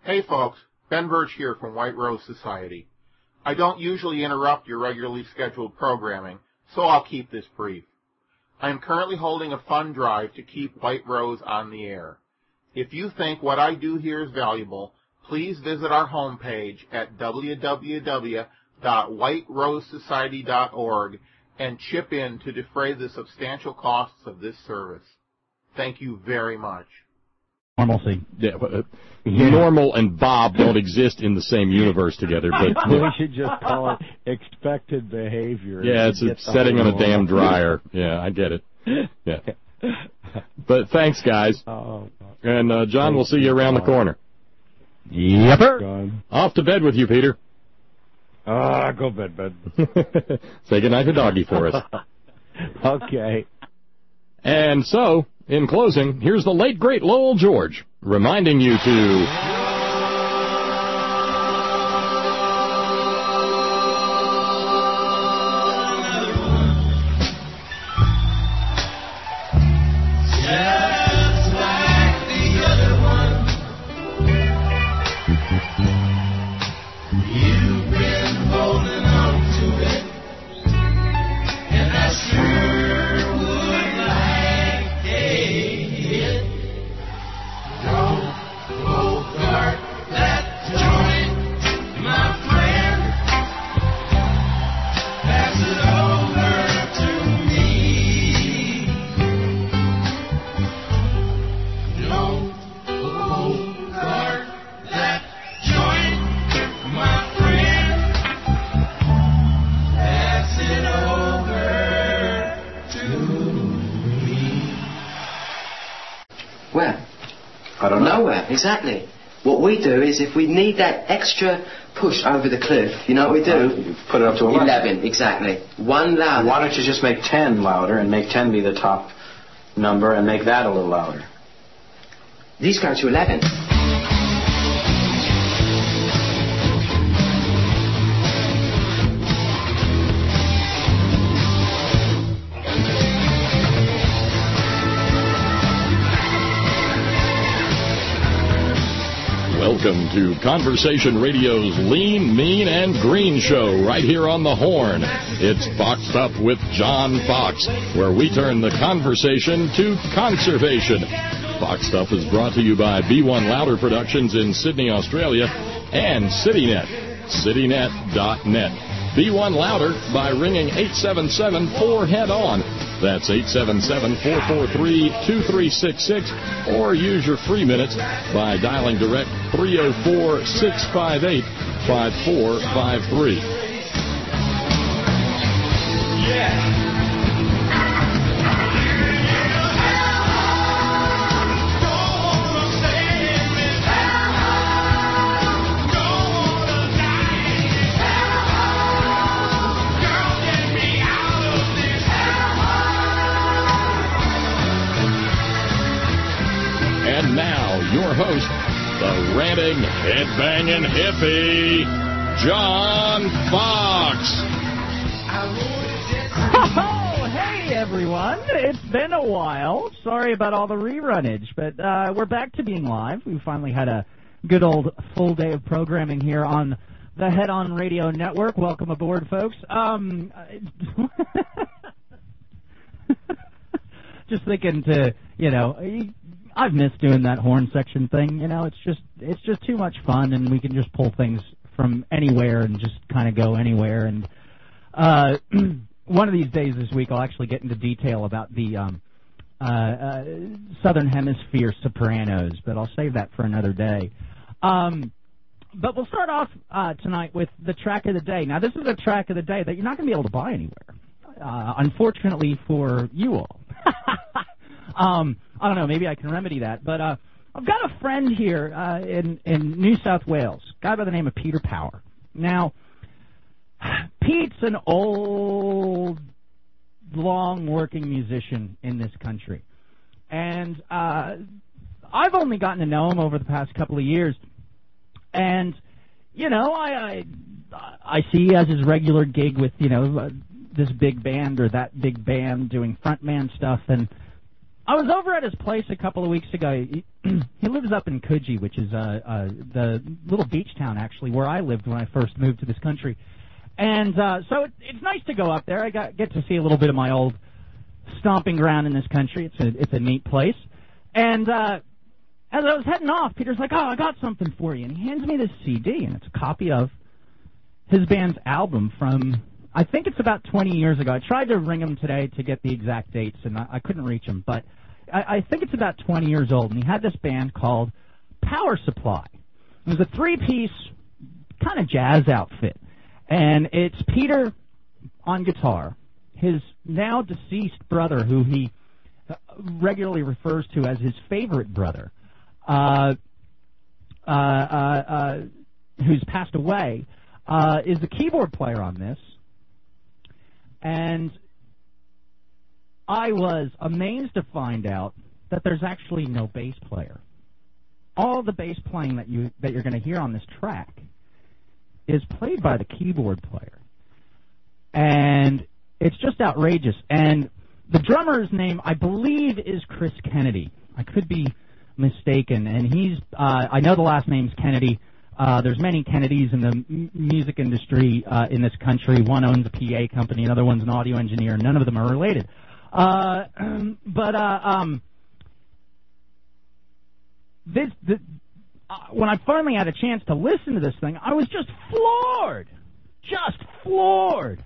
Hey folks, Ben Birch here from White Rose Society. I don't usually interrupt your regularly scheduled programming, so I'll keep this brief. I am currently holding a fund drive to keep White Rose on the air. If you think what I do here is valuable, please visit our homepage at www.whiterosesociety.org and chip in to defray the substantial costs of this service. Thank you very much. Normalcy. Yeah, Normal and Bob don't exist in the same universe together. But we should just call it expected behavior. Yeah, it's setting on a damn dryer. Yeah, I get it. Yeah. But thanks, guys. And, John, we'll see you around the corner. Yep, sir. Off to bed with you, Peter. Go bed. Say goodnight to Doggy for us. Okay. And so, in closing, here's the late, great Lowell George reminding you to... Exactly. What we do is if we need that extra push over the cliff, you know what we do? You put it up to 11. 11, exactly. One louder. Why don't you just make 10 louder and make 10 be the top number and make that a little louder? These go to 11. Welcome to Conversation Radio's Lean, Mean, and Green show right here on the Horn. It's Foxed Up with John Fox, where we turn the conversation to conservation. Foxed Up is brought to you by B1 Louder Productions in Sydney, Australia, and CityNet, citynet.net. B1 Louder by ringing 877-4-HEAD-ON. That's 877-443-2366, or use your free minutes by dialing direct 304-658-5453. Yeah. And now, your host, the ranting, headbanging hippie, John Fox. Oh, hey, everyone. It's been a while. Sorry about all the rerunnage, but we're back to being live. We finally had a good old full day of programming here on the Head On Radio Network. Welcome aboard, folks. Just thinking to, I've missed doing that horn section thing. It's just too much fun, and we can just pull things from anywhere and just kind of go anywhere. And one of these days this week, I'll actually get into detail about the Southern Hemisphere Sopranos, but I'll save that for another day. But we'll start off tonight with the track of the day. Now, this is a track of the day that you're not going to be able to buy anywhere, unfortunately for you all. I don't know, maybe I can remedy that, but I've got a friend here in New South Wales, a guy by the name of Peter Power. Now, Pete's an old, long-working musician in this country, and I've only gotten to know him over the past couple of years, and, I see he has his regular gig with, this big band or that big band doing frontman stuff, and I was over at his place a couple of weeks ago. He lives up in Coogee, which is the little beach town, actually, where I lived when I first moved to this country. And so it's nice to go up there. I get to see a little bit of my old stomping ground in this country. It's a neat place. And as I was heading off, Peter's like, "Oh, I got something for you." And he hands me this CD, and it's a copy of his band's album from, I think it's about 20 years ago. I tried to ring him today to get the exact dates, and I couldn't reach him. But I think it's about 20 years old, and he had this band called Power Supply. It was a three-piece kind of jazz outfit. And it's Peter on guitar, his now deceased brother, who he regularly refers to as his favorite brother, who's passed away, is the keyboard player on this. And I was amazed to find out that there's actually no bass player. All the bass playing that you're going to hear on this track is played by the keyboard player. And it's just outrageous. And the drummer's name, I believe, is Chris Kennedy. I could be mistaken. And he's, I know the last name's Kennedy. There's many Kennedys in the music industry in this country. One owns a PA company, another one's an audio engineer. None of them are related. When I finally had a chance to listen to this thing, I was just floored. Just floored.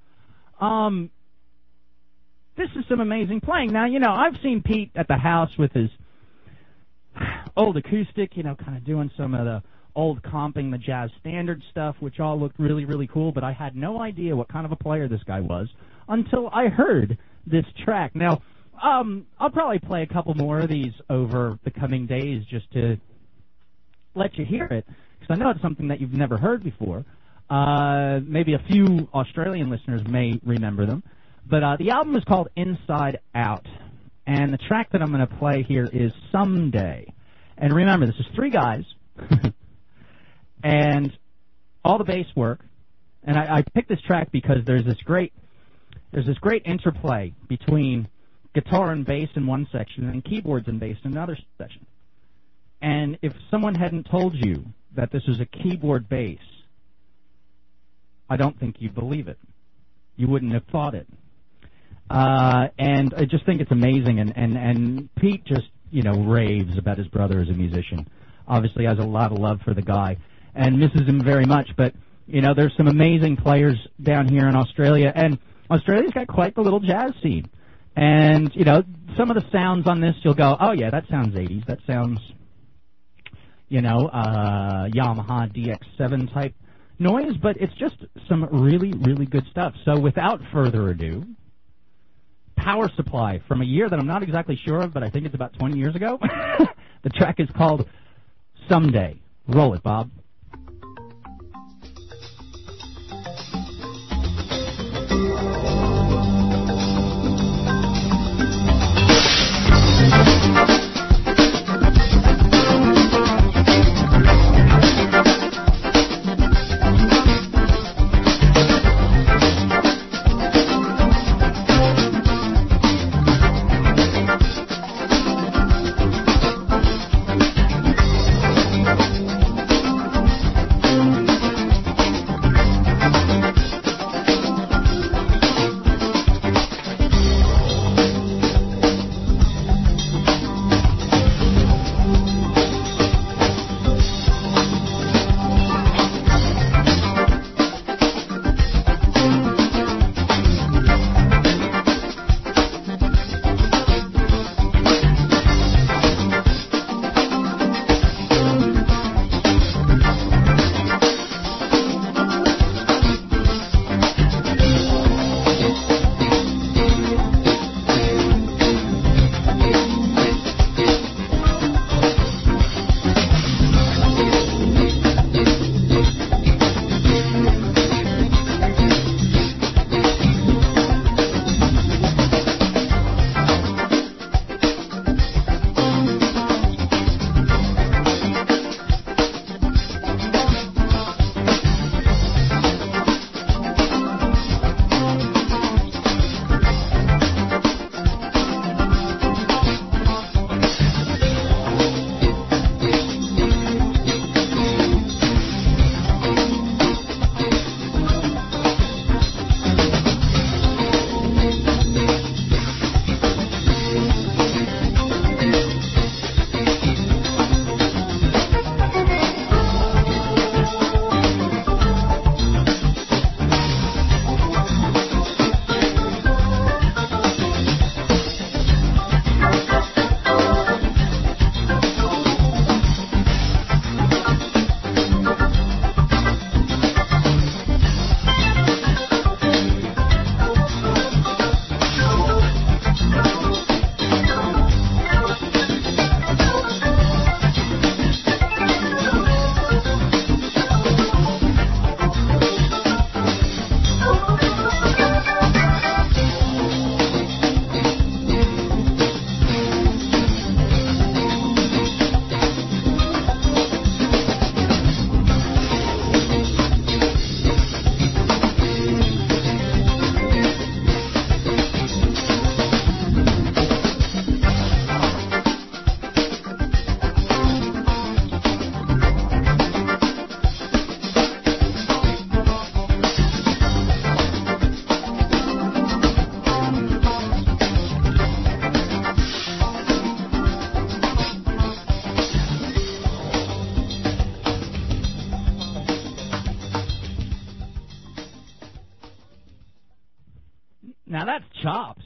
This is some amazing playing. Now, I've seen Pete at the house with his old acoustic, kind of doing some of the old comping, the jazz standard stuff, which all looked really, really cool, but I had no idea what kind of a player this guy was until I heard this track. Now, I'll probably play a couple more of these over the coming days just to let you hear it, because I know it's something that you've never heard before. Maybe a few Australian listeners may remember them. But the album is called Inside Out, and the track that I'm going to play here is Someday. And remember, this is three guys, and all the bass work. And I picked this track because there's this great interplay between guitar and bass in one section and keyboards and bass in another section. And if someone hadn't told you that this was a keyboard bass, I don't think you'd believe it. You wouldn't have thought it. And I just think it's amazing. And Pete just, raves about his brother as a musician. Obviously has a lot of love for the guy and misses him very much. But, there's some amazing players down here in Australia. And Australia's got quite the little jazz scene. And, some of the sounds on this, you'll go, oh, yeah, that sounds 80s. That sounds, Yamaha DX7 type noise, but it's just some really, really good stuff. So without further ado, Power Supply from a year that I'm not exactly sure of, but I think it's about 20 years ago. The track is called Someday. Roll it, Bob. Now that's chops.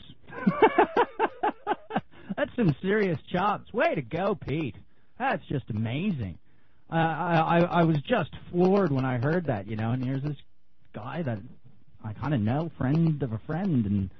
That's some serious chops. Way to go, Pete. That's just amazing. I was just floored when I heard that, you know, and here's this guy that I kind of know, friend of a friend, and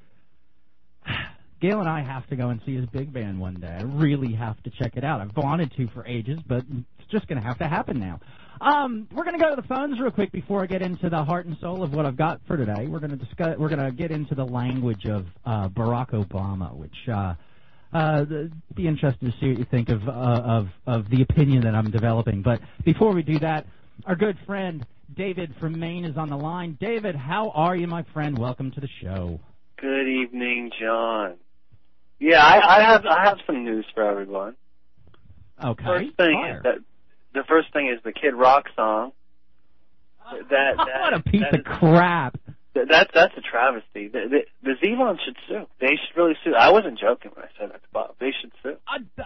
Gail and I have to go and see his big band one day. I really have to check it out. I've wanted to for ages, but it's just going to have to happen now. We're going to go to the phones real quick before I get into the heart and soul of what I've got for today. We're going to get into the language of Barack Obama, which be interested to see what you think of the opinion that I'm developing. But before we do that, our good friend David from Maine is on the line. David, how are you, my friend? Welcome to the show. Good evening, John. Yeah, I have some news for everyone. Okay. The first thing is the Kid Rock song. What a piece of crap. That's a travesty. The Zevon should sue. They should really sue. I wasn't joking when I said that to Bob. They should sue.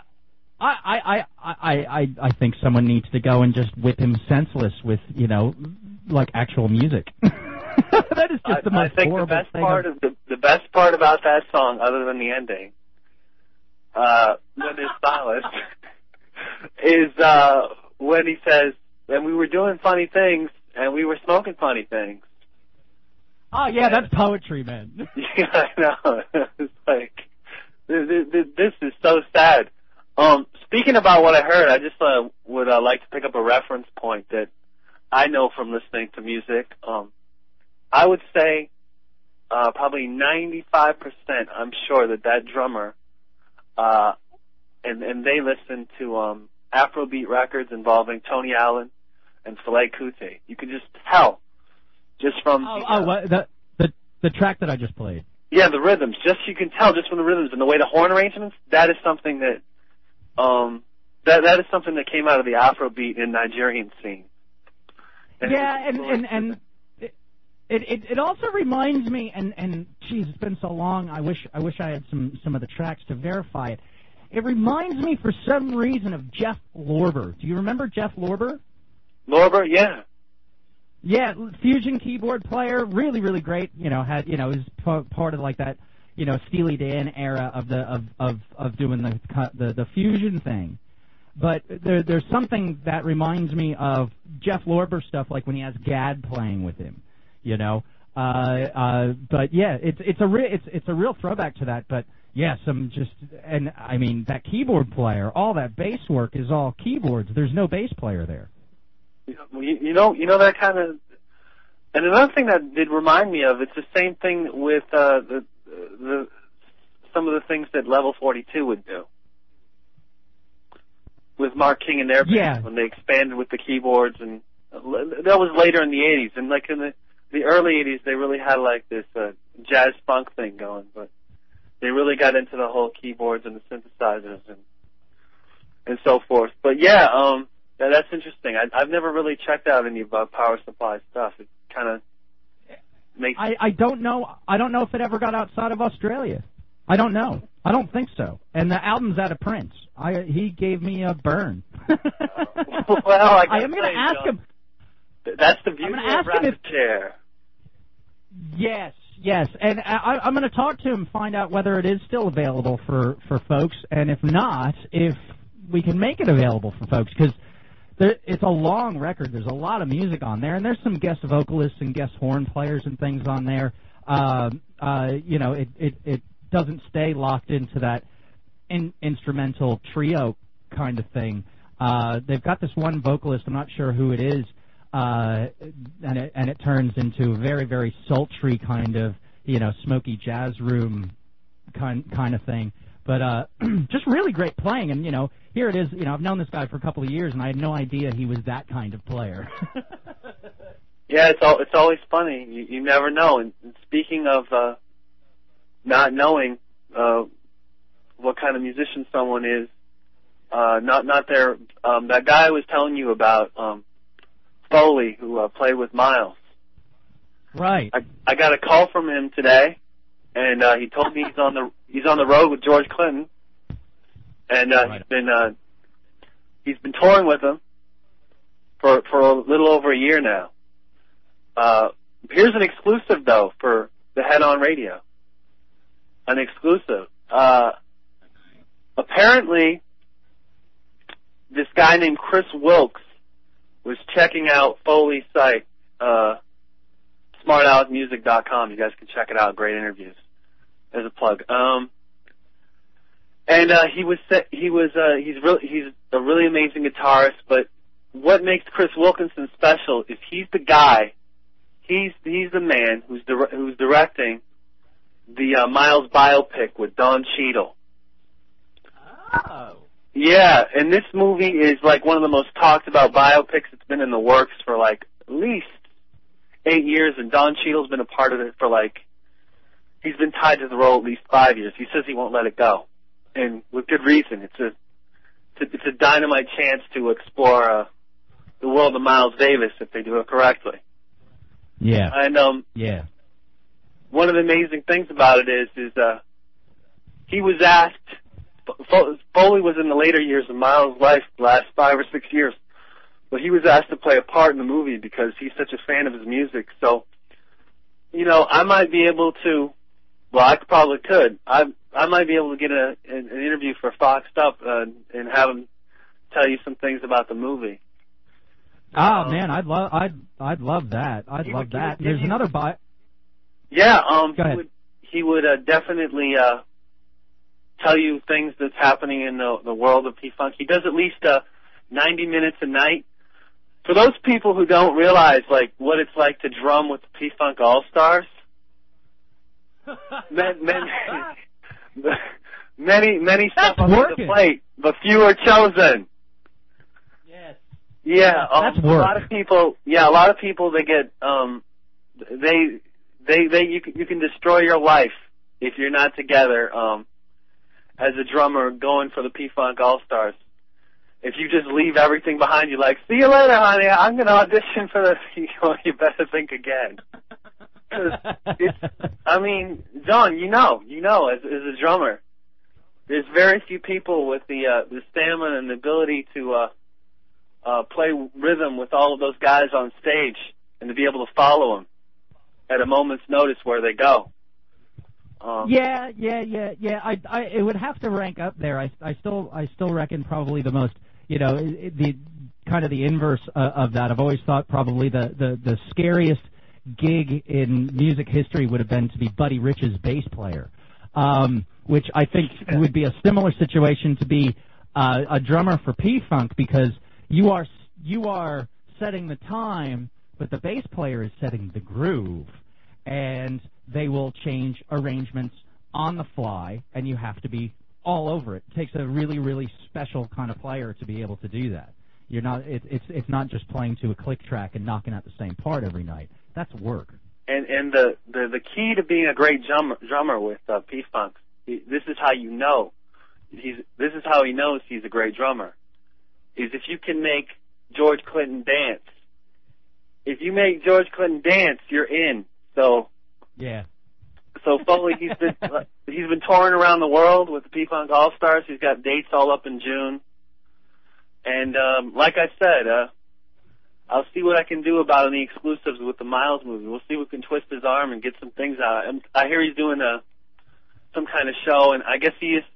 I think someone needs to go and just whip him senseless with, you know, like actual music. That is just the most horrible thing. The best part about that song, other than the ending, when it's silent, is when he says, "And we were doing funny things, and we were smoking funny things." Oh yeah, that's poetry, man. Yeah, I know. It's like this is so sad. Speaking about what I heard, I just would like to pick up a reference point that I know from listening to music. I would say probably 95%. I'm sure that drummer and they listen to Afrobeat records involving Tony Allen and Fela Kuti. You can just tell just from the track that I just played. Yeah, the rhythms. You can tell just from the rhythms and the way the horn arrangements. That is something that that is something that came out of the Afrobeat and Nigerian scene. And it also reminds me, and geez, it's been so long. I wish I had some of the tracks to verify it. It reminds me for some reason of Jeff Lorber. Do you remember Jeff Lorber? Lorber, yeah. Yeah, fusion keyboard player, really, really great. You know, is part of like that, you know, Steely Dan era of doing the fusion thing. But there's something that reminds me of Jeff Lorber stuff, like when he has Gadd playing with him, you know. But yeah, it's a real throwback to that. But yeah, and I mean that keyboard player, all that bass work is all keyboards. There's no bass player there. You know that kind of. And another thing that did remind me of, it's the same thing with some of the things that Level 42 would do. With Mark King and their band, when they expanded with the keyboards, and that was later in the 80s. And like in the early 80s, they really had like this jazz funk thing going, but they really got into the whole keyboards and the synthesizers and so forth. But yeah, that's interesting. I've never really checked out any about Power Supply stuff. It kind of makes. I don't know. I don't know if it ever got outside of Australia. I don't know. I don't think so. And the album's out of print. He gave me a burn. Well, I am going to ask him. That's the beauty of Rapid Chair. Yes, and I'm going to talk to him, find out whether it is still available for folks, and if not, if we can make it available for folks, because it's a long record. There's a lot of music on there, and there's some guest vocalists and guest horn players and things on there. You know, it doesn't stay locked into that instrumental trio kind of thing. They've got this one vocalist, I'm not sure who it is, and it turns into a very, very sultry kind of, you know, smoky jazz room kind of thing. But just really great playing, and, you know, here it is. You know, I've known this guy for a couple of years, and I had no idea he was that kind of player. Yeah, it's always funny. You never know. And speaking of not knowing what kind of musician someone is, not their that guy I was telling you about, Foley, who played with Miles. Right. I got a call from him today, and he told me he's on the road with George Clinton, and he's been touring with him for a little over a year now. Here's an exclusive though for the Head On Radio. an exclusive. Apparently, this guy named Chris Wilkes was checking out Foley's site, SmartAlecMusic.com. You guys can check it out. Great interviews. As a plug. He's a really amazing guitarist, but what makes Chris Wilkinson special is he's the guy, he's the man who's directing the Miles biopic with Don Cheadle. Oh. Yeah, and this movie is like one of the most talked about biopics. It's been in the works for like at least 8 years, and Don Cheadle's been a part of it for like, he's been tied to the role at least 5 years. He says he won't let it go, and with good reason. It's a dynamite chance to explore the world of Miles Davis if they do it correctly. Yeah. And yeah. One of the amazing things about it is he was asked. Foley was in the later years of Miles' life, the last 5 or 6 years, but he was asked to play a part in the movie because he's such a fan of his music. So, you know, I might be able to. Well, I probably could. I might be able to get an interview for Foxed Up and have him tell you some things about the movie. Oh man, I'd love that. I'd love that. There's another Yeah, Go ahead. He would definitely tell you things that's happening in the world of P-Funk. He does at least 90 minutes a night. For those people who don't realize like what it's like to drum with the P-Funk All-Stars, many step up to the plate, but few are chosen. Yes. Yeah, that's work. A lot of people they get you can destroy your life if you're not together as a drummer going for the P-Funk All-Stars. If you just leave everything behind you, like, see you later, honey, I'm going to audition for the, you better think again. I mean, John, you know, as a drummer, there's very few people with the stamina and the ability to play rhythm with all of those guys on stage and to be able to follow them at a moment's notice where they go. Yeah. It would have to rank up there. I still reckon probably the most, you know, the kind of the inverse of that. I've always thought probably the scariest gig in music history would have been to be Buddy Rich's bass player, which I think would be a similar situation to be a drummer for P-Funk, because you are setting the time, but the bass player is setting the groove, and they will change arrangements on the fly, and you have to be all over it. It takes a really, really special kind of player to be able to do that. You're not. It's not just playing to a click track and knocking out the same part every night. That's work. And the key to being a great drummer with P-Funk, this is how you know. This is how he knows he's a great drummer, is if you can make George Clinton dance. If you make George Clinton dance, you're in. So yeah. So Foley, he's been touring around the world with the P-Funk All-Stars. He's got dates all up in June. And like I said, I'll see what I can do about any exclusives with the Miles movie. We'll see if we can twist his arm and get some things out. And I hear he's doing some kind of show, and I guess he is.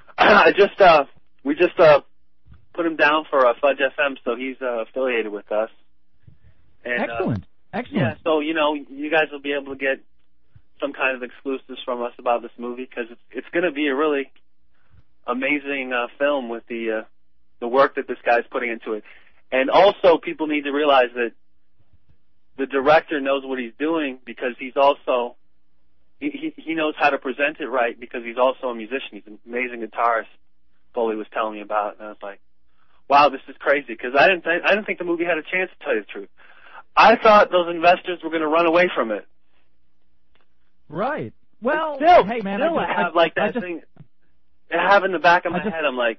We just put him down for Fudge FM, so he's affiliated with us. And, Excellent. Yeah, so you know, you guys will be able to get some kind of exclusives from us about this movie, because it's going to be a really amazing film with the work that this guy's putting into it. And also, people need to realize that the director knows what he's doing, because he's also he knows how to present it right, because he's also a musician. He's an amazing guitarist. Foley was telling me about, and I was like, "Wow, this is crazy," because I didn't think the movie had a chance, to tell you the truth. I thought those investors were going to run away from it. Right. Well, still, hey man, I have like that thing. I have in the back of my head. I'm like,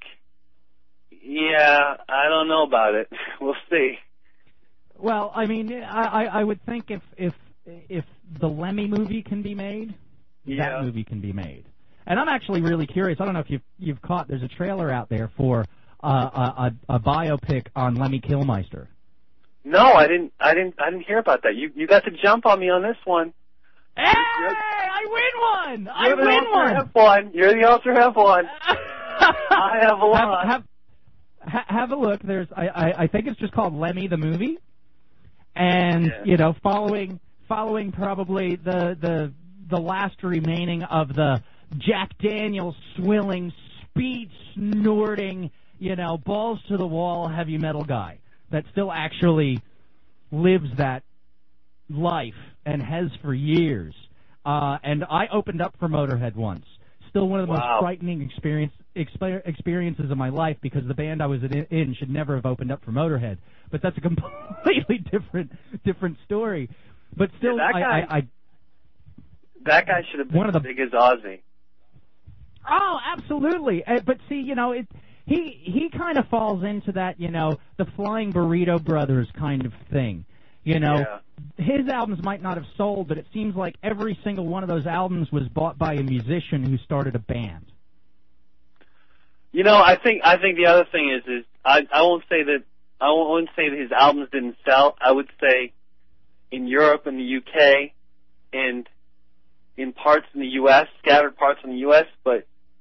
yeah, I don't know about it. We'll see. Well, I mean, I would think if the Lemmy movie can be made, that movie can be made. And I'm actually really curious. I don't know if you've caught. There's a trailer out there for a biopic on Lemmy Kilmister. No, I didn't hear about that. You got to jump on me on this one. Hey, I win one. You're the one. You're the Ultra F1. I have a lot. Have a look. There's, I think it's just called Lemmy the movie, and you know, following probably the last remaining of the Jack Daniels swilling, speed snorting, you know, balls to the wall heavy metal guy that still actually lives that life and has for years. And I opened up for Motorhead once. Still one of the most frightening experiences of my life, because the band I was in should never have opened up for Motorhead. But that's a completely different story. But still, that guy should have been as big as Ozzy. Oh, absolutely. But see, you know, he kind of falls into that, you know, the Flying Burrito Brothers kind of thing. You know, his albums might not have sold, but it seems like every single one of those albums was bought by a musician who started a band. You know, I think the other thing is I won't say that his albums didn't sell. I would say in Europe and the UK and in parts in the U.S., scattered parts in the U.S., but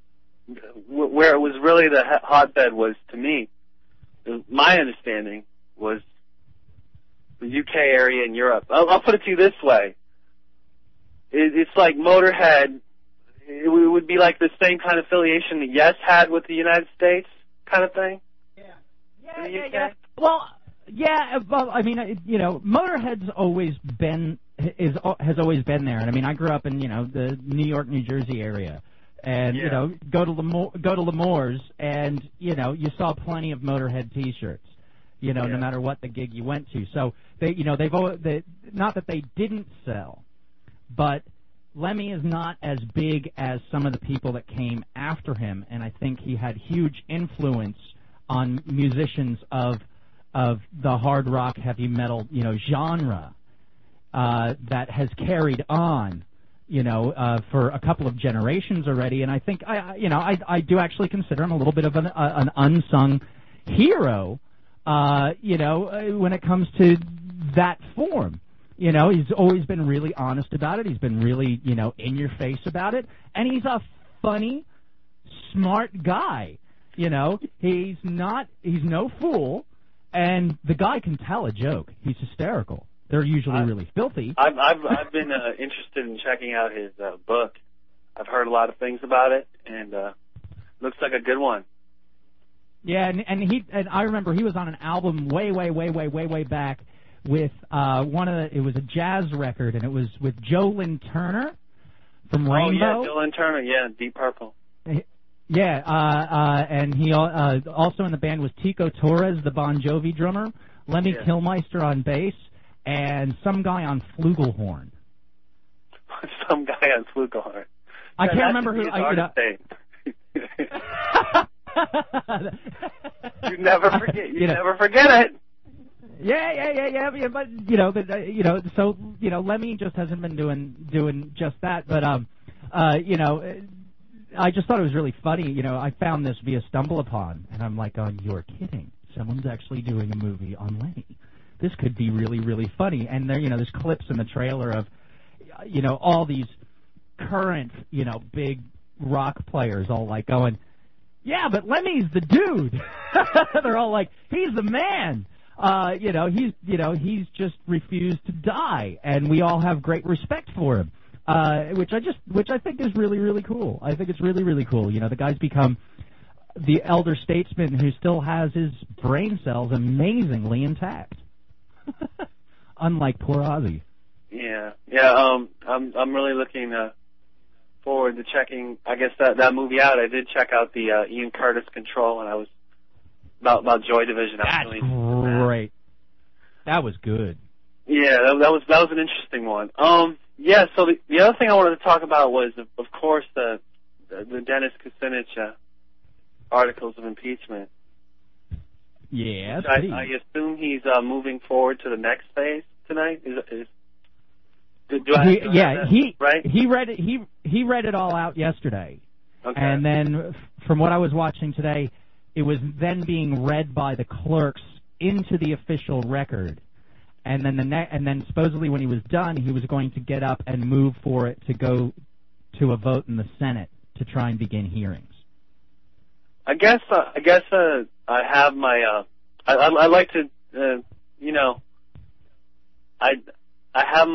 where it was really the hotbed was, to me, my understanding was the UK area in Europe. I'll put it to you this way. It's like Motorhead, it would be like the same kind of affiliation that Yes had with the United States kind of thing. Yeah. Well, I mean, you know, Motorhead's has always been there. And I mean, I grew up in, you know, the New York, New Jersey area. And, you know, go to L'Amour's, and, you know, you saw plenty of Motorhead T-shirts, you know, no matter what the gig you went to. So, they, you know, not that they didn't sell, but Lemmy is not as big as some of the people that came after him, and I think he had huge influence on musicians of the hard rock, heavy metal, you know, genre that has carried on, you know, for a couple of generations already. And I think, I do actually consider him a little bit of an unsung hero, you know, when it comes to that form. You know, he's always been really honest about it. He's been really, you know, in your face about it. And he's a funny, smart guy. You know, he's no fool. And the guy can tell a joke. He's hysterical. They're usually really filthy. I've been interested in checking out his book. I've heard a lot of things about it, and looks like a good one. Yeah, and I remember he was on an album way back with it was a jazz record, and it was with Joe Lynn Turner from Rainbow. Oh yeah, Joe Lynn Turner, Deep Purple. Yeah, and he also in the band was Tico Torres, the Bon Jovi drummer, Lemmy Kilmister on bass, and some guy on flugelhorn. Some guy on flugelhorn. I can't remember who. You never forget. You never forget it. Yeah. But so Lemmy just hasn't been doing just that. But I just thought it was really funny. You know, I found this via StumbleUpon, and I'm like, oh, you're kidding. Someone's actually doing a movie on Lemmy. This could be really, really funny. And there, there's clips in the trailer of, all these current, big rock players all like going, yeah, but Lemmy's the dude. They're all like, he's the man. He's just refused to die, and we all have great respect for him. Which I think is really, really cool. I think it's really, really cool. The guy's become the elder statesman who still has his brain cells amazingly intact. Unlike poor Ozzy. Yeah. I'm really looking forward to checking, I guess, that movie out. I did check out the Ian Curtis Control, and I was about Joy Division. That's great. That was good. Yeah, that was an interesting one. Yeah, so the other thing I wanted to talk about was, of course, the Dennis Kucinich articles of impeachment. Yeah, I assume he's moving forward to the next phase tonight. He read it all out yesterday, okay. And then from what I was watching today, it was then being read by the clerks into the official record. And then and then supposedly when he was done, he was going to get up and move for it to go to a vote in the Senate to try and begin hearings? I guess I have my I like to I have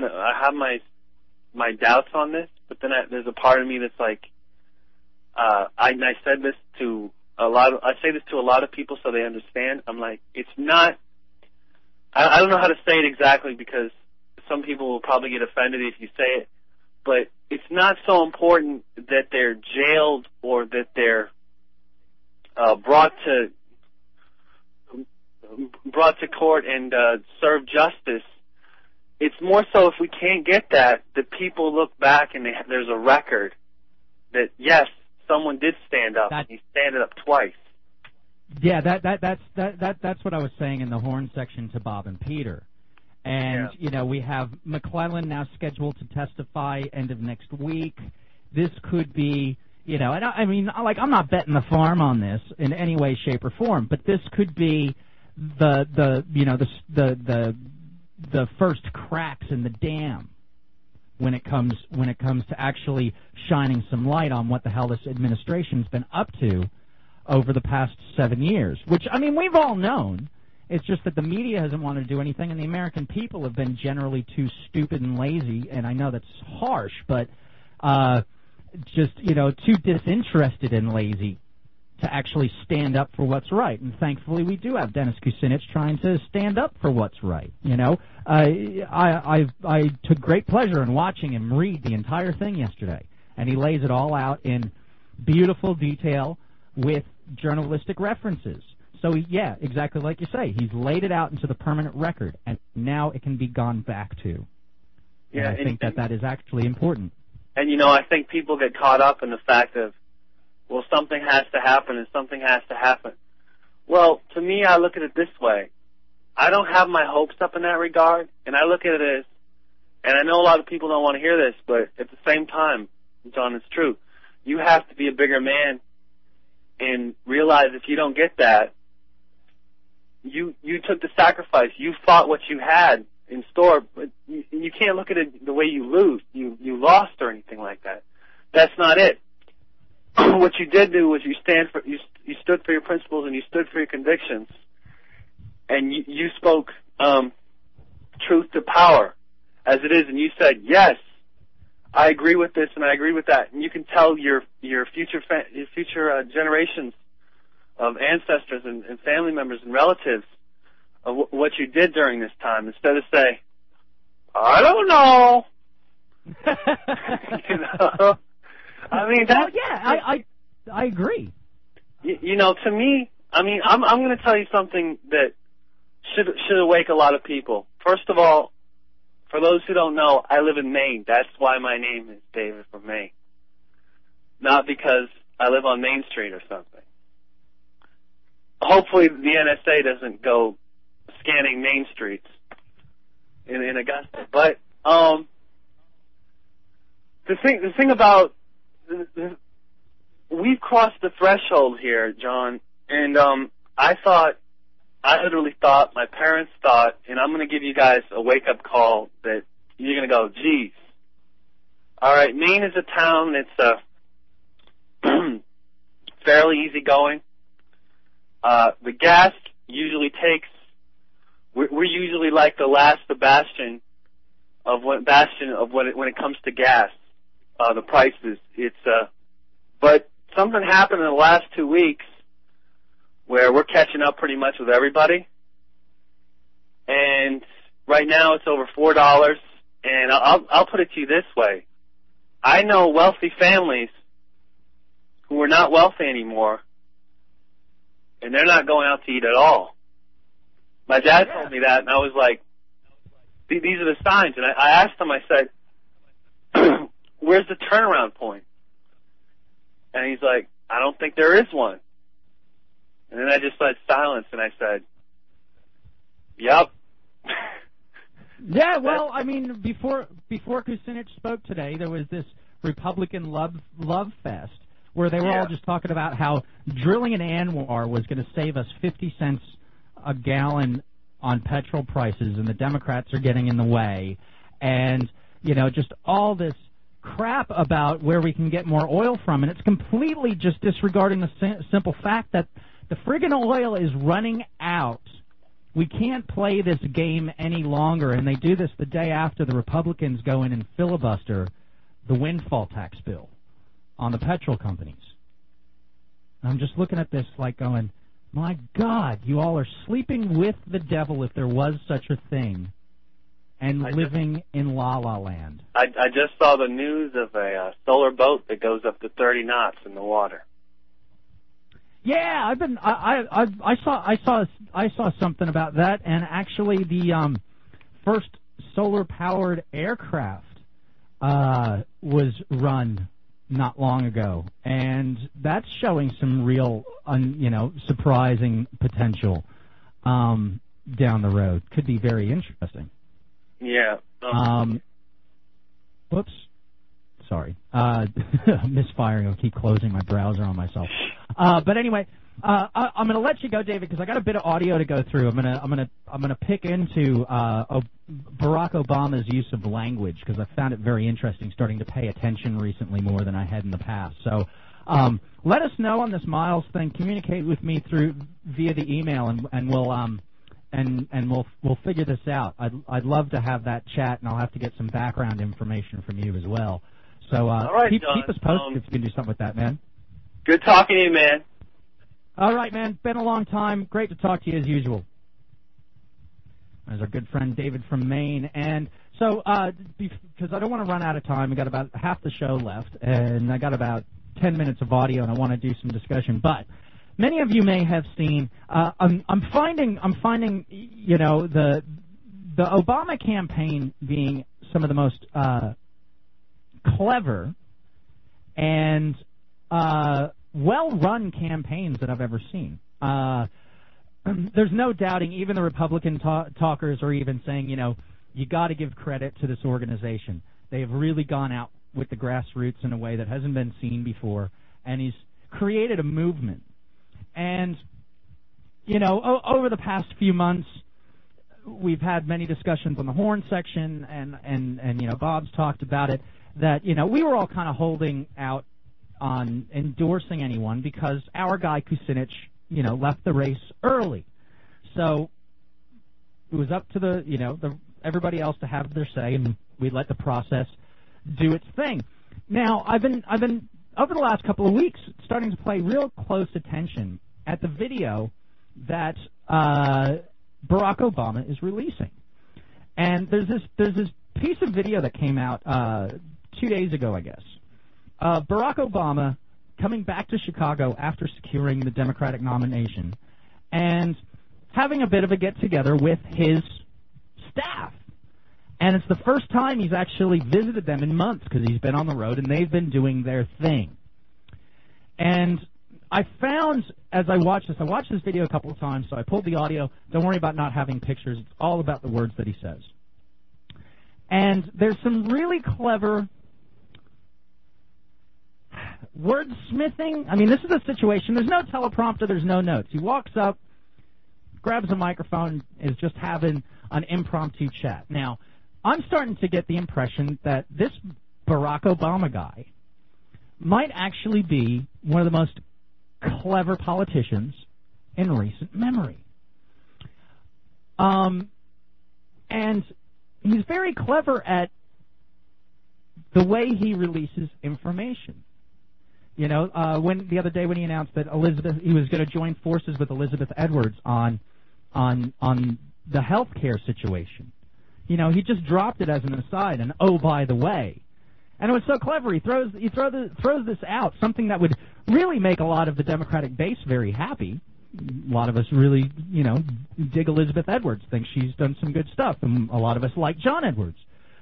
my doubts on this, but then there's a part of me that's like I said this to I say this to a lot of people so they understand. I'm like, it's not. I don't know how to say it exactly because some people will probably get offended if you say it, but it's not so important that they're jailed or that they're brought to court and serve justice. It's more so if we can't get that people look back and there's a record that yes, someone did stand up. And he standed up twice. Yeah, that's what I was saying in the Horn section to Bob and Peter. And, we have McClellan now scheduled to testify end of next week. This could be, and I'm not betting the farm on this in any way, shape, or form, but this could be the first cracks in the dam when it comes to actually shining some light on what the hell this administration's been up to over the past 7 years, which, we've all known. It's just that the media hasn't wanted to do anything, and the American people have been generally too stupid and lazy, and I know that's harsh, but too disinterested and lazy to actually stand up for what's right. And thankfully we do have Dennis Kucinich trying to stand up for what's right. I took great pleasure in watching him read the entire thing yesterday, and he lays it all out in beautiful detail with journalistic references. So, yeah, exactly like you say, he's laid it out into the permanent record, and now it can be gone back to. Yeah, and I think that is actually important. And, I think people get caught up in the fact of, well, something has to happen and something has to happen. Well, to me, I look at it this way. I don't have my hopes up in that regard, and I look at it as, and I know a lot of people don't want to hear this, but at the same time, John, it's true. You have to be a bigger man and realize if you don't get that, you took the sacrifice. You fought what you had in store, but you can't look at it the way you lost or anything like that. That's not it. What you did do was you stood for your principles and you stood for your convictions, and you spoke truth to power as it is, and you said, yes, I agree with this and I agree with that, and you can tell your future generations of ancestors and family members and relatives of what you did during this time, instead of say, I don't know. I agree. To me, I'm going to tell you something that should awake a lot of people. First of all, for those who don't know, I live in Maine. That's why my name is David from Maine. Not because I live on Main Street or something. Hopefully the NSA doesn't go scanning Main Streets in Augusta. But the thing about we've crossed the threshold here, John, and I literally thought, my parents thought, and I'm going to give you guys a wake-up call that you're going to go, geez. All right, Maine is a town that's fairly easygoing. The gas usually takes, we're usually like the last bastion when it comes to gas, the prices. But something happened in the last 2 weeks where we're catching up pretty much with everybody. And right now it's over $4. And I'll put it to you this way. I know wealthy families who are not wealthy anymore, and they're not going out to eat at all. My dad told me that, and I was like, these are the signs. And I asked him, I said, where's the turnaround point? And he's like, I don't think there is one. And then I just led silence, and I said, yep. Yeah, well, before Kucinich spoke today, there was this Republican love fest where they were all just talking about how drilling in Anwar was going to save us 50 cents a gallon on petrol prices, and the Democrats are getting in the way. And, just all this crap about where we can get more oil from, and it's completely just disregarding the simple fact that the friggin' oil is running out. We can't play this game any longer, and they do this the day after the Republicans go in and filibuster the windfall tax bill on the petrol companies. And I'm just looking at this like going, my God, you all are sleeping with the devil if there was such a thing, and living in la-la land. I just saw the news of a solar boat that goes up to 30 knots in the water. Yeah, I saw something about that, and actually the first solar-powered aircraft was run not long ago, and that's showing some real, surprising potential down the road. Could be very interesting. Yeah. Whoops. Sorry. Misfiring. I'll keep closing my browser on myself. But anyway, I'm going to let you go, David, because I got a bit of audio to go through. I'm going to pick into Barack Obama's use of language, because I found it very interesting, starting to pay attention recently more than I had in the past. So let us know on this Miles thing. Communicate with me via the email, and we'll figure this out. I'd love to have that chat, and I'll have to get some background information from you as well. So right, keep us posted if you can do something with that, man. Good talking to you, man. All right, man. Been a long time. Great to talk to you as usual. There's our good friend David from Maine. And so, because I don't want to run out of time, we got about half the show left, and I got about 10 minutes of audio, and I want to do some discussion. But many of you may have seen. I'm finding, the Obama campaign being some of the most clever and well-run campaigns that I've ever seen. There's no doubting, even the Republican talkers are even saying, you got to give credit to this organization. They have really gone out with the grassroots in a way that hasn't been seen before, and he's created a movement. And, over the past few months, we've had many discussions on the Horn section, and Bob's talked about it, that, we were all kind of holding out on endorsing anyone because our guy Kucinich, left the race early. So it was up to everybody else to have their say, and we let the process do its thing. Now, I've been over the last couple of weeks starting to pay real close attention at the video that Barack Obama is releasing. And there's this piece of video that came out 2 days ago, I guess. Barack Obama coming back to Chicago after securing the Democratic nomination and having a bit of a get-together with his staff. And it's the first time he's actually visited them in months because he's been on the road and they've been doing their thing. And I found, as I watched this video a couple of times, so I pulled the audio. Don't worry about not having pictures. It's all about the words that he says. And there's some really clever wordsmithing. I mean, this is a situation. There's no teleprompter. There's no notes. He walks up, grabs a microphone, is just having an impromptu chat. Now, I'm starting to get the impression that this Barack Obama guy might actually be one of the most clever politicians in recent memory. And he's very clever at the way he releases information. When the other day when he announced that he was going to join forces with Elizabeth Edwards on the health care situation, he just dropped it as an aside, and oh, by the way. And it was so clever. He throws this out, something that would really make a lot of the Democratic base very happy. A lot of us really, dig Elizabeth Edwards, think she's done some good stuff, and a lot of us like John Edwards.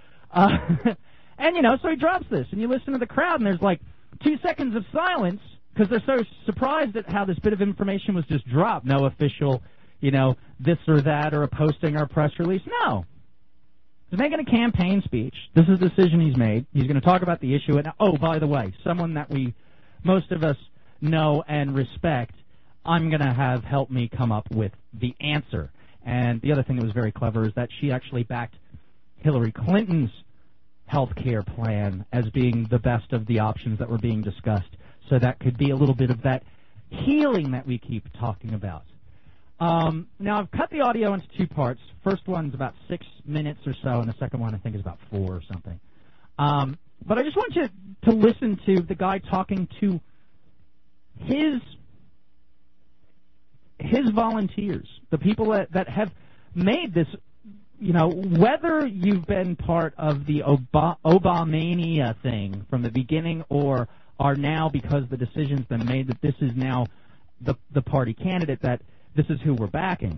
And, so he drops this, and you listen to the crowd, and there's like 2 seconds of silence because they're so surprised at how this bit of information was just dropped. No official, this or that or a posting or a press release. No. He's making a campaign speech. This is the decision he's made. He's going to talk about the issue. And, oh, by the way, someone that most of us know and respect, I'm going to have helped me come up with the answer. And the other thing that was very clever is that she actually backed Hillary Clinton's health care plan as being the best of the options that were being discussed. So that could be a little bit of that healing that we keep talking about. Now, I've cut the audio into two parts. First one's about 6 minutes or so, and the second one I think is about 4 or something. But I just want you to listen to the guy talking to his volunteers, the people that have made this, whether you've been part of the Obamania thing from the beginning or are now, because the decision's been made that this is now the party candidate, that this is who we're backing.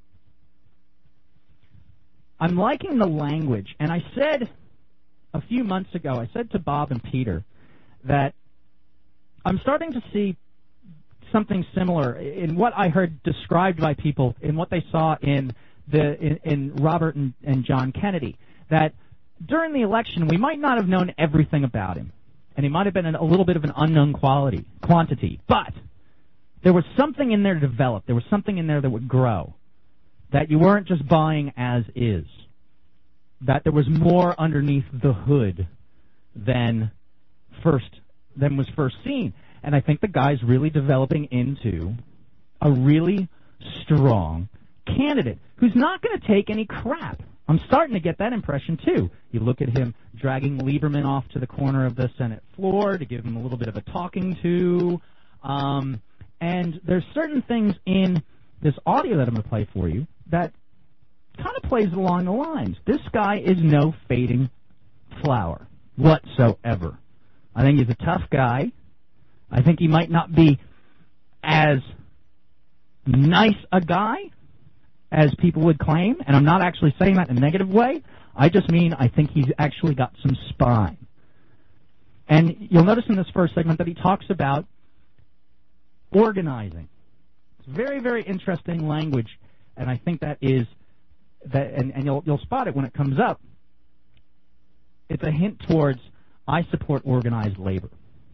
I'm liking the language, and I said a few months ago, I said to Bob and Peter that I'm starting to see something similar in what I heard described by people in what they saw in Robert and John Kennedy, that during the election we might not have known everything about him, and he might have been a little bit of an unknown quantity, but there was something in there to develop. There was something in there that would grow, that you weren't just buying as is, that there was more underneath the hood than was first seen. And I think the guy's really developing into a really strong candidate who's not going to take any crap. I'm starting to get that impression, too. You look at him dragging Lieberman off to the corner of the Senate floor to give him a little bit of a talking to. And there's certain things in this audio that I'm going to play for you that kind of plays along the lines. This guy is no fading flower whatsoever. I think he's a tough guy. I think he might not be as nice a guy as people would claim, and I'm not actually saying that in a negative way. I just mean I think he's actually got some spine. And you'll notice in this first segment that he talks about organizing. It's very, very interesting language, and I think that is that, and you'll spot it when it comes up. It's a hint towards I support organized labor,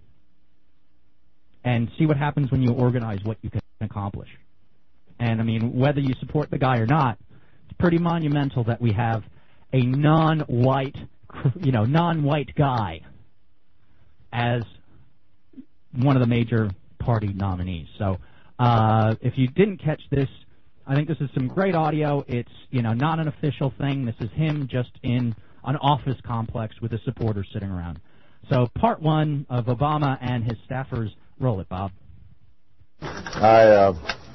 and see what happens when you organize what you can accomplish. And I mean, whether you support the guy or not, it's pretty monumental that we have a non-white guy as one of the major party nominees. So if you didn't catch this, I think this is some great audio. It's not an official thing. This is him just in an office complex with his supporters sitting around. So part one of Obama and his staffers. Roll it, Bob. The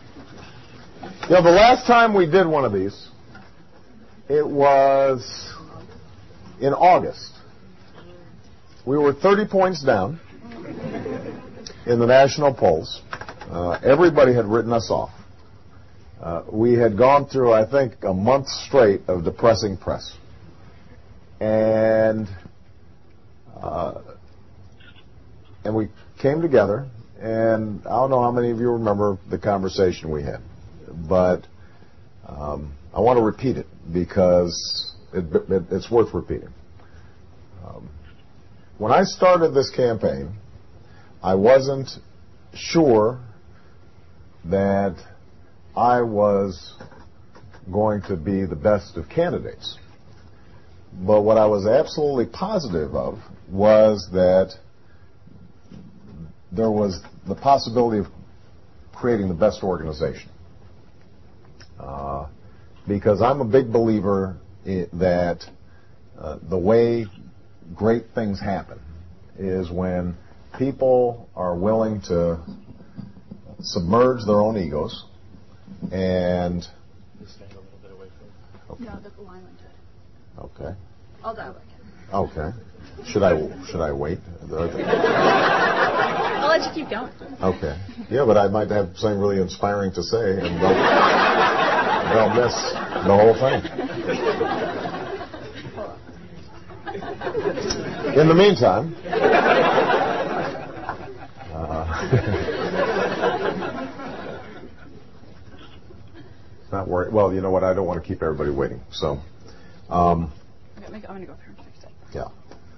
last time we did one of these, it was in August. We were 30 points down in the national polls. Everybody had written us off. We had gone through, I think, a month straight of depressing press. And we came together, and I don't know how many of you remember the conversation we had, but I want to repeat it because it's worth repeating. When I started this campaign, I wasn't sure that I was going to be the best of candidates. But what I was absolutely positive of was that there was the possibility of creating the best organization. Because I'm a big believer that the way great things happen is when people are willing to submerge their own egos and... Just stand a little bit away from it. Okay. No, the line went to it. Okay. I'll dial back in. Okay. Should I wait? I'll let you keep going. Okay. Yeah, but I might have something really inspiring to say, and they'll miss the whole thing. In the meantime, not worry. Well, you know what? I don't want to keep everybody waiting. So, I'm going to go up here and fix it. Yeah.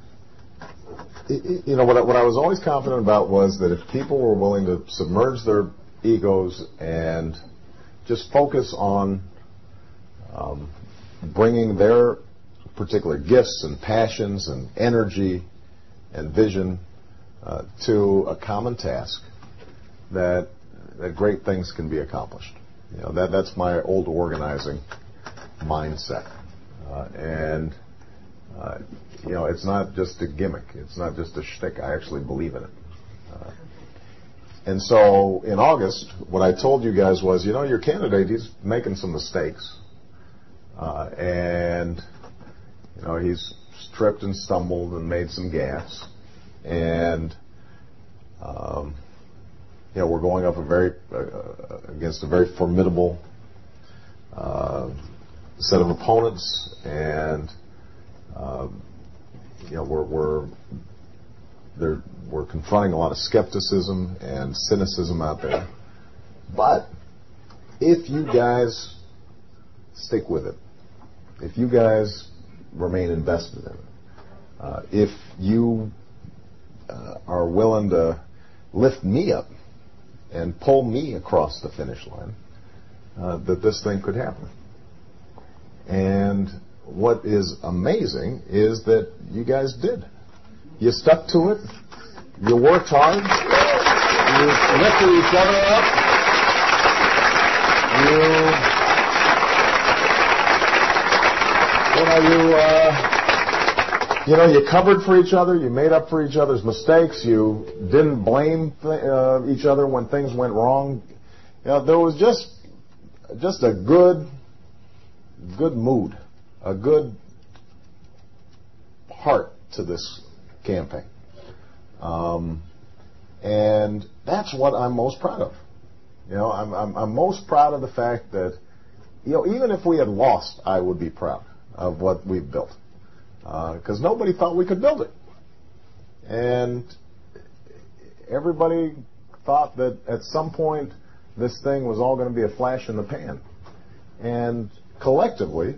You know, what I was always confident about was that if people were willing to submerge their egos and just focus on bringing their particular gifts and passions and energy and vision to a common task, that great things can be accomplished. That's my old organizing mindset. It's not just a gimmick. It's not just a shtick. I actually believe in it. And so in August, what I told you guys was, your candidate, he's making some mistakes. He's tripped and stumbled and made some gaffes. And, we're going up against a very formidable set of opponents, and we're confronting a lot of skepticism and cynicism out there. But if you guys stick with it, if you guys remain invested in it, if you are willing to lift me up and pull me across the finish line, that this thing could happen. And what is amazing is that you guys did. You stuck to it. You worked hard. You lifted each other up. You covered for each other. You made up for each other's mistakes. You didn't blame each other when things went wrong. There was just a good mood, a good heart to this campaign. And that's what I'm most proud of. I'm most proud of the fact that, even if we had lost, I would be proud of what we've built. Because nobody thought we could build it. And everybody thought that at some point this thing was all going to be a flash in the pan. And collectively,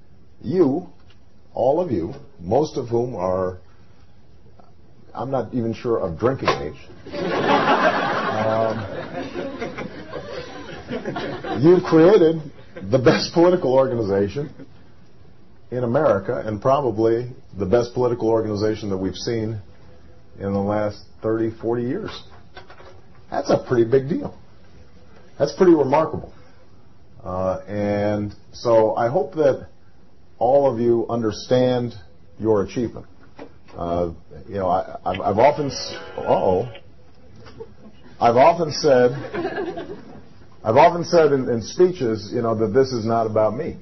all of you, most of whom are, I'm not even sure of drinking age, you've created the best political organization in America, and probably the best political organization that we've seen in the last 30, 40 years. That's a pretty big deal. That's pretty remarkable. And so I hope that all of you understand your achievement. I've often said in speeches, that this is not about me.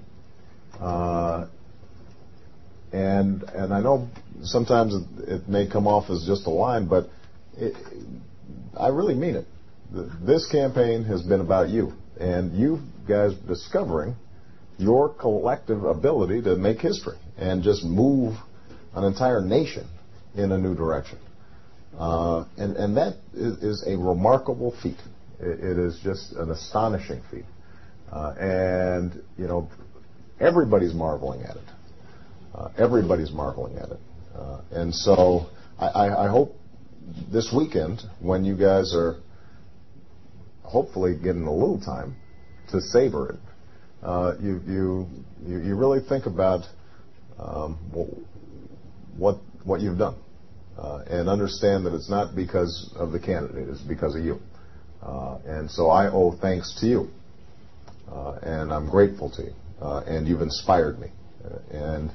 And I know sometimes it may come off as just a line, but I really mean it. This campaign has been about you, and you guys discovering your collective ability to make history and just move an entire nation in a new direction. And that is a remarkable feat. It is just an astonishing feat. And, everybody's marveling at it. Everybody's marveling at it. And so I hope this weekend, when you guys are hopefully getting a little time to savor it, you really think about what you've done, and understand that it's not because of the candidate, it's because of you. And so I owe thanks to you, and I'm grateful to you, and you've inspired me, and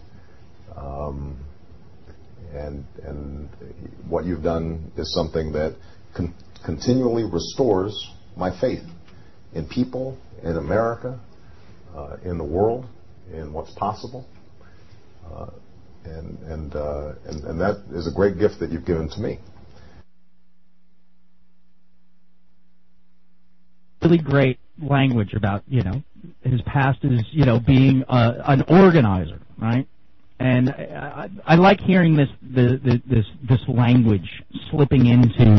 what you've done is something that continually restores my faith in people, in America, in the world, in what's possible, and that is a great gift that you've given to me. Really great language about his past as being an organizer, right? And I like hearing this language slipping into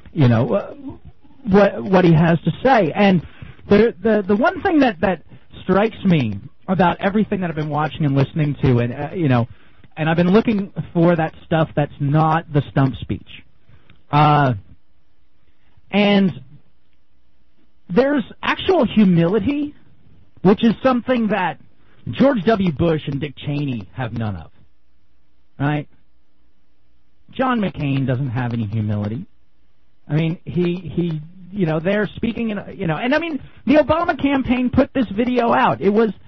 what he has to say. And the one thing that strikes me about everything that I've been watching and listening to, and and I've been looking for that stuff that's not the stump speech, and there's actual humility, which is something that George W. Bush and Dick Cheney have none of. Right? John McCain doesn't have any humility. I mean, he they're speaking in, and I mean, the Obama campaign put this video out. It was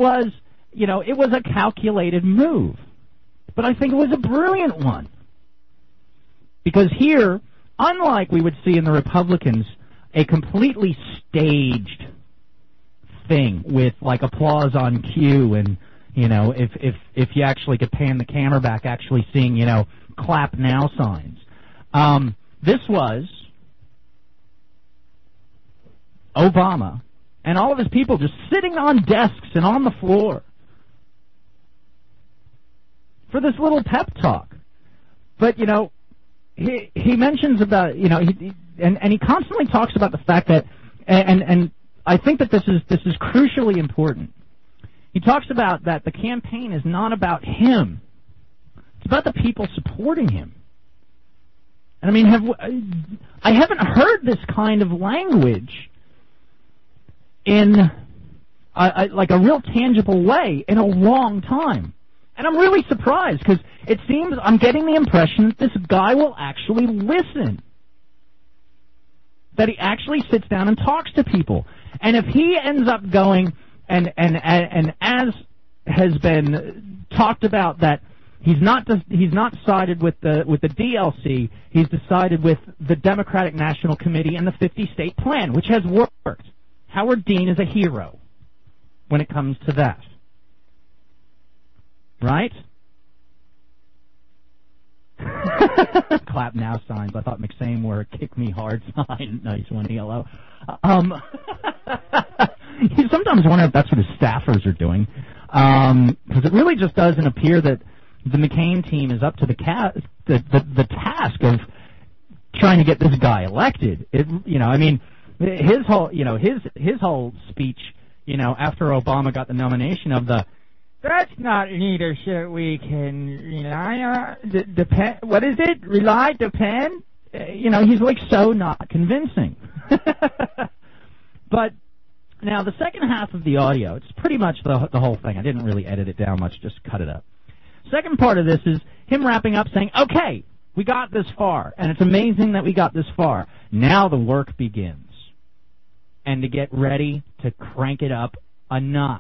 a calculated move. But I think it was a brilliant one. Because here, unlike we would see in the Republicans, a completely staged thing with like applause on cue and, if you actually could pan the camera back, actually seeing, clap now signs. This was Obama and all of his people just sitting on desks and on the floor for this little pep talk. But, he mentions about, and he constantly talks about the fact that, and I think that this is crucially important. He talks about that the campaign is not about him. It's about the people supporting him. And I mean, I haven't heard this kind of language in like a real tangible way in a long time. And I'm really surprised because it seems I'm getting the impression that this guy will actually listen. That he actually sits down and talks to people. And if he ends up going and as has been talked about that he's not sided with the DLC, he's decided with the Democratic National Committee and the 50-state plan, which has worked. Howard Dean is a hero when it comes to that. Right? Clap now signs. I thought McSame were a kick me hard sign. Nice one, ELO. You sometimes wonder if that's what his staffers are doing. Because it really just doesn't appear that the McCain team is up to the task of trying to get this guy elected. His whole speech, after Obama got the nomination of that's not leadership we can, depend. What is it? Rely, depend? He's like so not convincing. But now the second half of the audio, it's pretty much the whole thing. I didn't really edit it down much, just cut it up. Second part of this is him wrapping up saying, okay, we got this far, and it's amazing that we got this far. Now the work begins. And to get ready to crank it up a notch.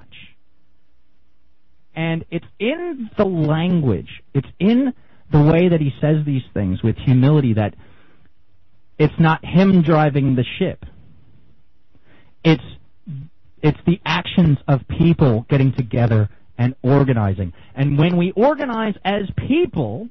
And it's in the language, it's in the way that he says these things with humility that it's not him driving the ship. It's the actions of people getting together and organizing. And when we organize as people,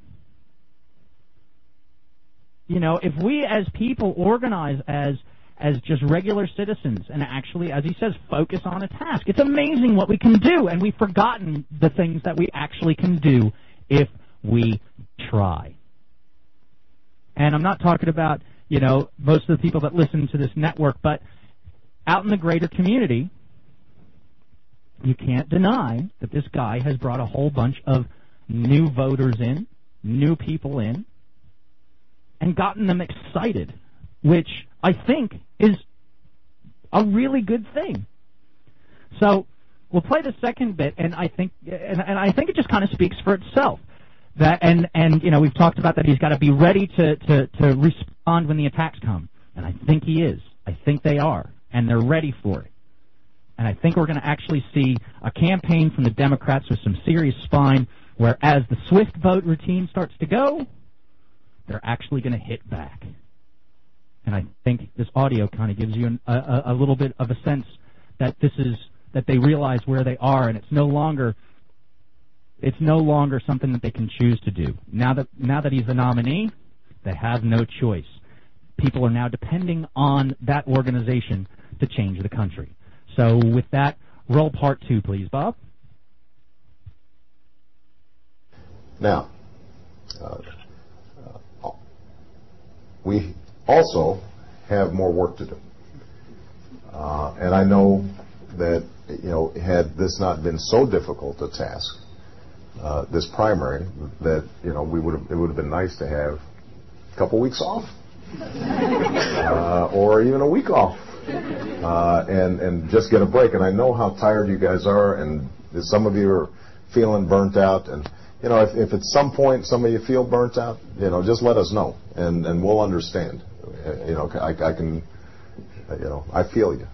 if we as people organize as just regular citizens and actually, as he says, focus on a task. It's amazing what we can do, and we've forgotten the things that we actually can do if we try. And I'm not talking about, most of the people that listen to this network, but out in the greater community, you can't deny that this guy has brought a whole bunch of new voters in, new people in, and gotten them excited, which I think is a really good thing. So we'll play the second bit, and I think it just kind of speaks for itself. That and we've talked about that he's got to be ready to respond when the attacks come, and I think he is. I think they are, and they're ready for it. And I think we're going to actually see a campaign from the Democrats with some serious spine, where as the swift vote routine starts to go, they're actually going to hit back. And I think this audio kind of gives you a little bit of a sense that that they realize where they are, and it's no longer something that they can choose to do. Now that he's the nominee, they have no choice. People are now depending on that organization to change the country. So with that, roll part 2, please, Bob. Now, we also have more work to do. And I know that, had this not been so difficult a task, this primary, that, it would have been nice to have a couple weeks off. Or even a week off. And just get a break. And I know how tired you guys are, and some of you are feeling burnt out, and if at some point some of you feel burnt out, just let us know, and we'll understand. I can, I feel you.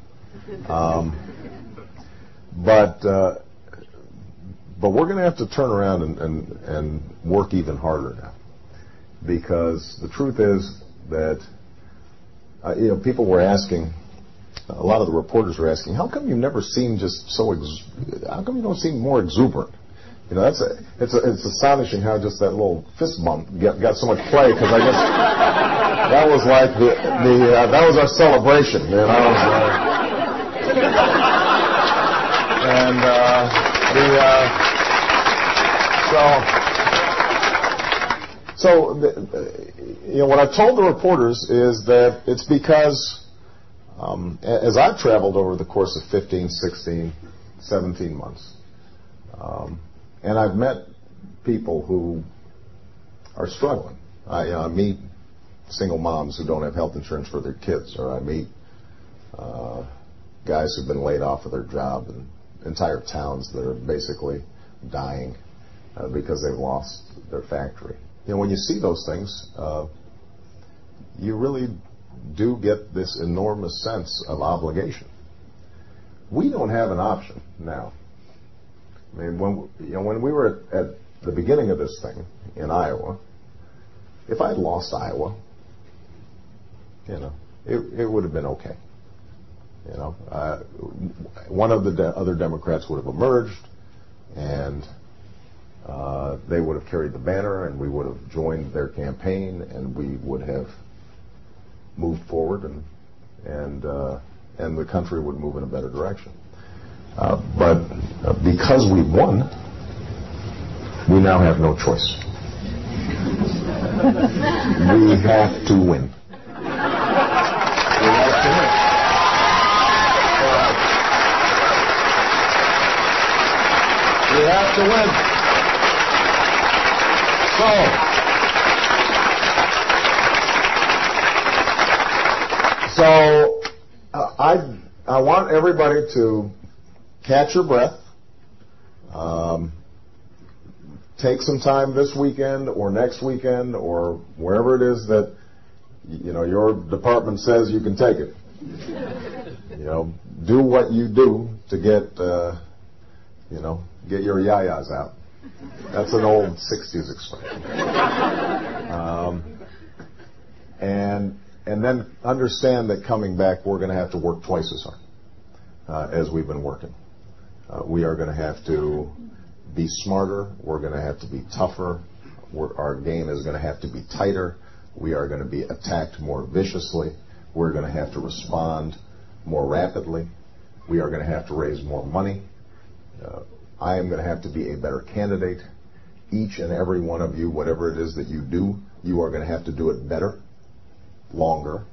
But we're going to have to turn around and work even harder now, because the truth is that people were asking, a lot of the reporters were asking, how come you never seem just so? How come you don't seem more exuberant? It's astonishing how just that little fist bump got so much play, because I guess that was like that was our celebration, what I've told the reporters is that it's because as I've traveled over the course of 15, 16, 17 months, and I've met people who are struggling. I meet single moms who don't have health insurance for their kids, or I meet guys who've been laid off of their job, and entire towns that are basically dying because they've lost their factory. When you see those things, you really do get this enormous sense of obligation. We don't have an option now. I mean, when we were at the beginning of this thing in Iowa, if I'd lost Iowa, it would have been okay. One of the other Democrats would have emerged, and they would have carried the banner, and we would have joined their campaign, and we would have moved forward, and the country would move in a better direction. But because we won, we now have no choice. We have to win. We have to win. So I want everybody to catch your breath. Take some time this weekend or next weekend or wherever it is that your department says you can take it. Do what you do to get get your yayas out. That's an old 60s expression. And then understand that coming back, we're going to have to work twice as hard as we've been working. We are going to have to be smarter. We're going to have to be tougher. Our game is going to have to be tighter. We are going to be attacked more viciously. We're going to have to respond more rapidly. We are going to have to raise more money. I am going to have to be a better candidate. Each and every one of you, whatever it is that you do, you are going to have to do it better, longer,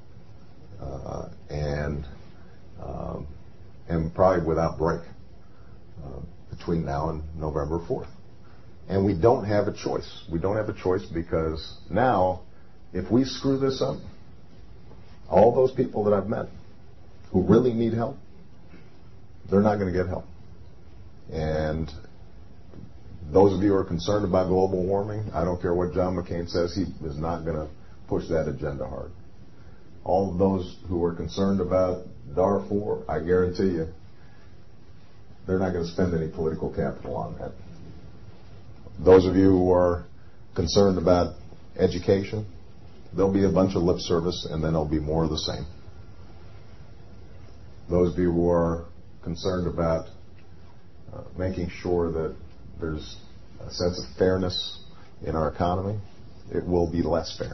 and probably without break between now and November 4th. And we don't have a choice. We don't have a choice because now, if we screw this up, all those people that I've met who really need help, they're not going to get help. And those of you who are concerned about global warming, I don't care what John McCain says, he is not going to push that agenda hard. All of those who are concerned about Darfur, I guarantee you, they're not going to spend any political capital on that. Those of you who are concerned about education, there'll be a bunch of lip service, and then there'll be more of the same. Those of you who are concerned about making sure that there's a sense of fairness in our economy, it will be less fair.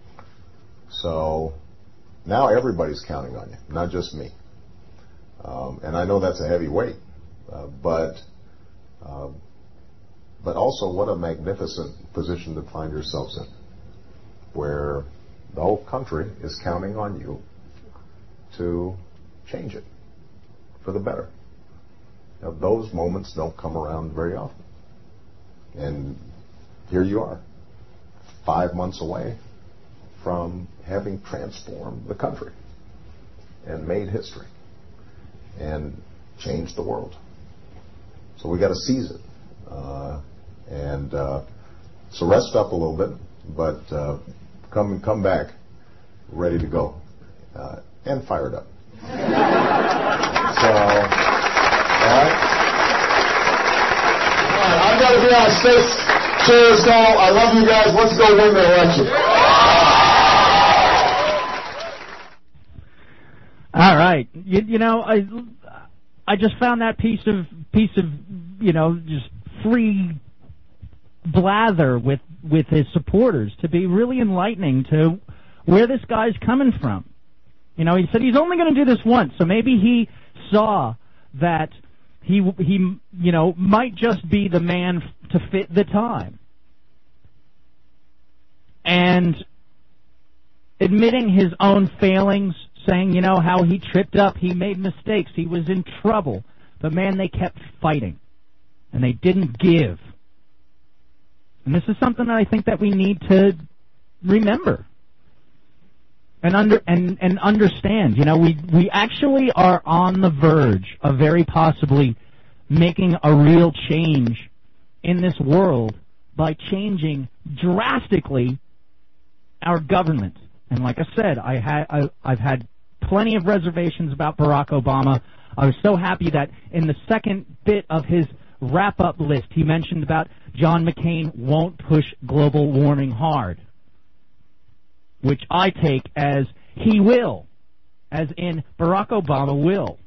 So now everybody's counting on you, not just me. And I know that's a heavy weight, but also what a magnificent position to find yourselves in, where the whole country is counting on you to change it for the better. Now, those moments don't come around very often. And here you are, 5 months away from having transformed the country and made history and changed the world. So we got to seize it. So rest up a little bit, but come back ready to go and fired up. So, all right. I've got to be on stage. So I love you guys. Let's go win the election. All right. You know, I just found that piece of just free blather with his supporters to be really enlightening to where this guy's coming from. You know, he said he's only going to do this once, so maybe he saw that he might just be the man to fit the time. And admitting his own failings, saying, how he tripped up, he made mistakes, he was in trouble. But man, they kept fighting. And they didn't give. And this is something that I think that we need to remember. And understand. We actually are on the verge of very possibly making a real change in this world by changing drastically our government. And like I said, I've had plenty of reservations about Barack Obama. I was so happy that in the second bit of his wrap-up list, he mentioned about John McCain won't push global warming hard, which I take as he will, as in Barack Obama will.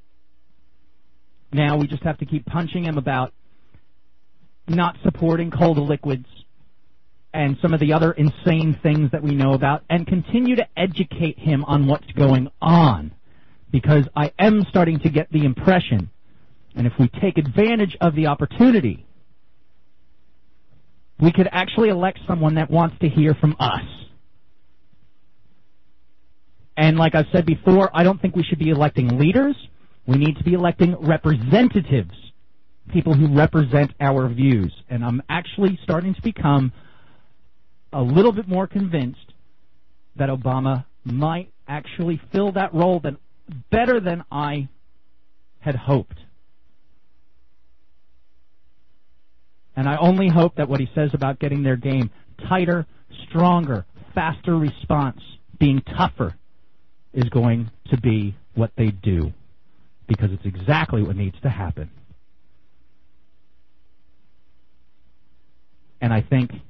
Now we just have to keep punching him about not supporting coal-to-liquids and some of the other insane things that we know about, and continue to educate him on what's going on. Because I am starting to get the impression, and if we take advantage of the opportunity, we could actually elect someone that wants to hear from us. And like I've said before, I don't think we should be electing leaders. We need to be electing representatives, people who represent our views. And I'm actually starting to become a little bit more convinced that Obama might actually fill that role better than I had hoped. And I only hope that what he says about getting their game tighter, stronger, faster response, being tougher, is going to be what they do. Because it's exactly what needs to happen. And I think